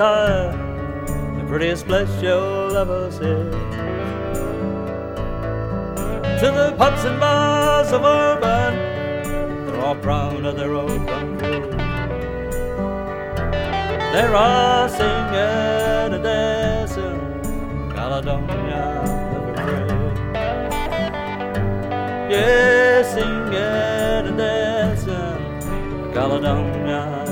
attire, the prettiest place you'll ever see. To the pubs and bars of Urban, they're all proud of their old country. They're all singing and dancing, Caledonia ever free. Yeah, singing and dancing, Caledonia